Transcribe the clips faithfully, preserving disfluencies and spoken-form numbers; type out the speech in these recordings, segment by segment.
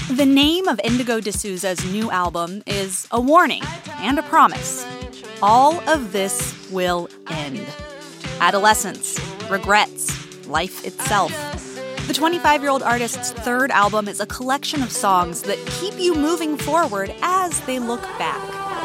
The name of Indigo De Souza's new album is a warning and a promise. All of this will end. Adolescence, regrets, life itself. The twenty-five-year-old artist's third album is a collection of songs that keep you moving forward as they look back.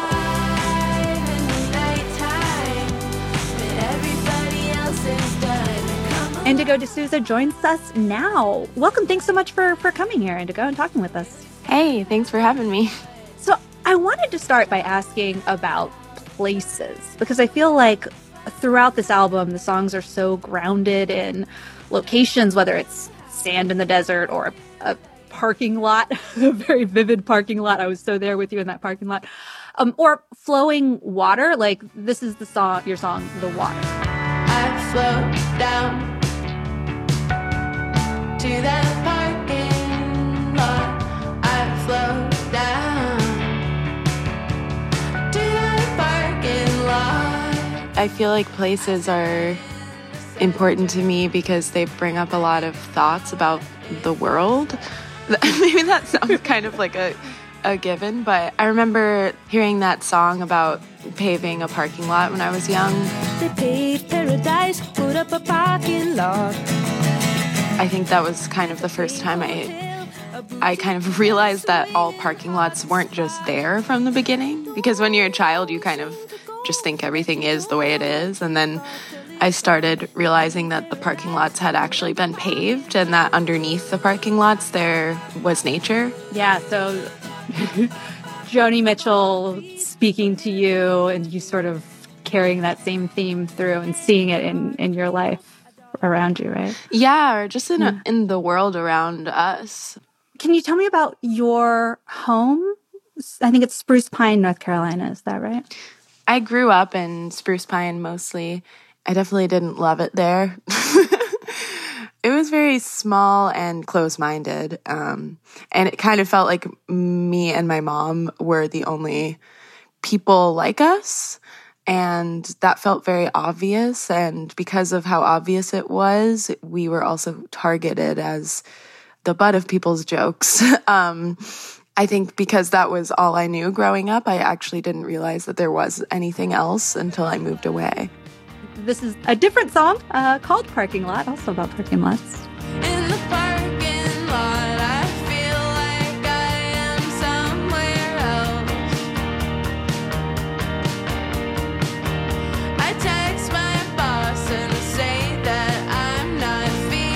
Indigo De Souza joins us now. Welcome. Thanks so much for, for coming here, Indigo, and talking with us. Hey, thanks for having me. So I wanted to start by asking about places, because I feel like throughout this album, the songs are so grounded in locations, whether it's sand in the desert or a, a parking lot, a very vivid parking lot. I was so there with you in that parking lot. Um, or flowing water, like this is the song, your song, The Water. I float down to that parking lot. I float down to that parking lot. I feel like places are important to me because they bring up a lot of thoughts about the world. Maybe that sounds kind of like a, a given, but I remember hearing that song about paving a parking lot when I was young. They paved paradise, put up a parking lot. I think that was kind of the first time I I kind of realized that all parking lots weren't just there from the beginning. Because when you're a child, you kind of just think everything is the way it is. And then I started realizing that the parking lots had actually been paved and that underneath the parking lots there was nature. Yeah, so Joni Mitchell speaking to you and you sort of carrying that same theme through and seeing it in, in your life around you, right? Yeah, or just in a, in the world around us. Can you tell me about your home? I think it's Spruce Pine, North Carolina. Is that right? I grew up in Spruce Pine mostly. I definitely didn't love it there. It was very small and close-minded. Um, and it kind of felt like me and my mom were the only people like us. And that felt very obvious. And because of how obvious it was, we were also targeted as the butt of people's jokes. um, I think because that was all I knew growing up, I actually didn't realize that there was anything else until I moved away. This is a different song uh, called Parking Lot, also about parking lots. In the parking lot, I feel like I am somewhere else. I text my boss and say that I'm not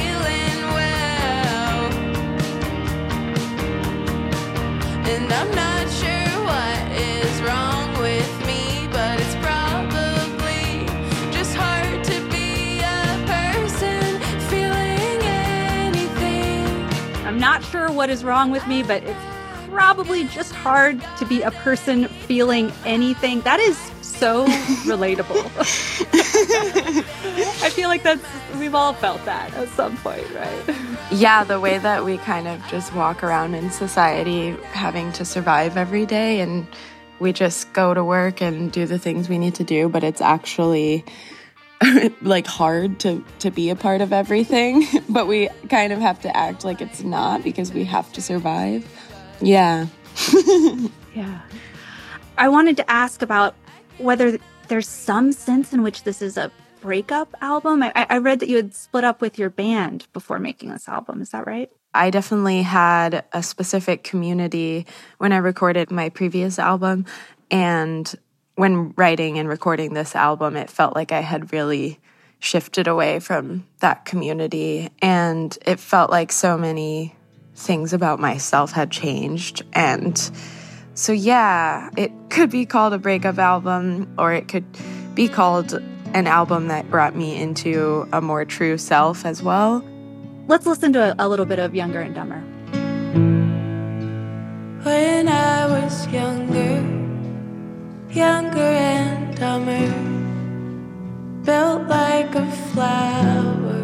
feeling well. And I'm not sure what is wrong with me, but it's probably just hard to be a person feeling anything. I'm not sure what is wrong with me, but it's probably just hard to be a person feeling anything. That is so relatable. I feel like that's, we've all felt that at some point, right? Yeah, the way that we kind of just walk around in society having to survive every day, and we just go to work and do the things we need to do, but it's actually like hard to, to be a part of everything, but we kind of have to act like it's not because we have to survive. Yeah. Yeah. I wanted to ask about whether there's some sense in which this is a breakup album. I, I read that you had split up with your band before making this album. Is that right? I definitely had a specific community when I recorded my previous album. And when writing and recording this album, it felt like I had really shifted away from that community. And it felt like so many things about myself had changed. And so, yeah, it could be called a breakup album, or it could be called an album that brought me into a more true self as well. Let's listen to a, a little bit of Younger and Dumber. When I was younger, younger and dumber, built like a flower,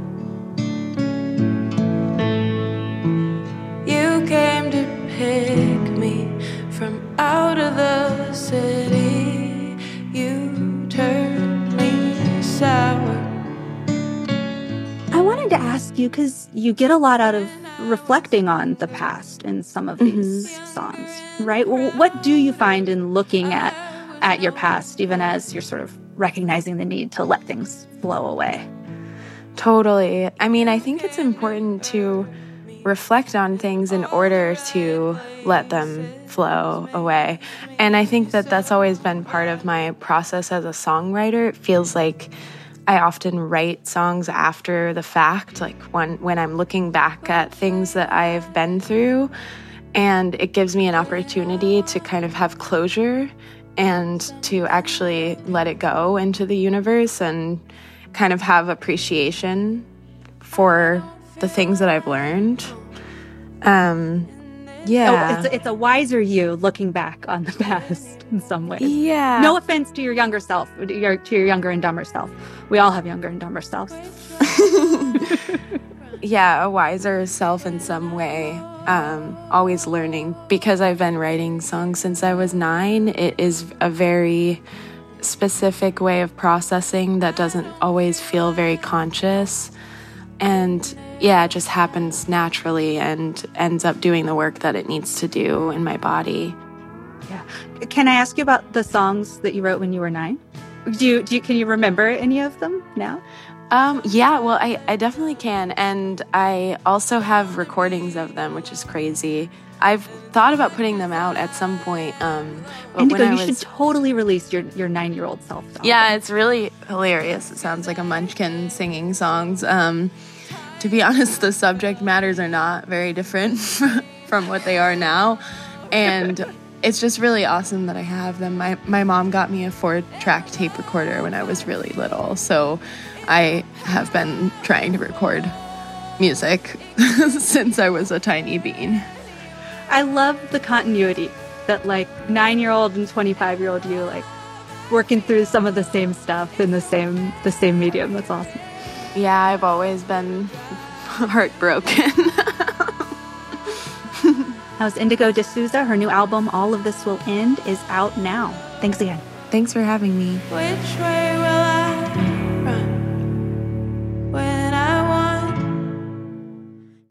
you came to pick me from out of the city. You turned me sour. I wanted to ask you, because you get a lot out of reflecting on the past in some of these mm-hmm. songs, right? Well, what do you find in looking at at your past, even as you're sort of recognizing the need to let things flow away? Totally. I mean, I think it's important to reflect on things in order to let them flow away. And I think that that's always been part of my process as a songwriter. It feels like I often write songs after the fact, like when, when I'm looking back at things that I've been through, and it gives me an opportunity to kind of have closure and to actually let it go into the universe and kind of have appreciation for the things that I've learned. Um, yeah. Oh, it's, it's a wiser you looking back on the past in some ways. Yeah. No offense to your younger self, to your, to your younger and dumber self. We all have younger and dumber selves. Yeah, a wiser self in some way. Um, always learning. Because I've been writing songs since I was nine, it is a very specific way of processing that doesn't always feel very conscious. And yeah, it just happens naturally and ends up doing the work that it needs to do in my body. Yeah. Can I ask you about the songs that you wrote when you were nine? Do you, do you, can you remember any of them now? Um, yeah, well, I, I definitely can. And I also have recordings of them, which is crazy. I've thought about putting them out at some point. Um, but Indigo, when I you was, should totally release your, your nine-year-old self. Yeah, it's really hilarious. It sounds like a munchkin singing songs. Um, to be honest, the subject matters are not very different from what they are now. And it's just really awesome that I have them. My, my mom got me a four-track tape recorder when I was really little. So I have been trying to record music since I was a tiny bean. I love the continuity that, like, nine-year-old and twenty-five-year-old you, like, working through some of the same stuff in the same the same medium. That's awesome. Yeah, I've always been heartbroken. That was Indigo De Souza. Her new album, All of This Will End, is out now. Thanks again. Thanks for having me. Which way will I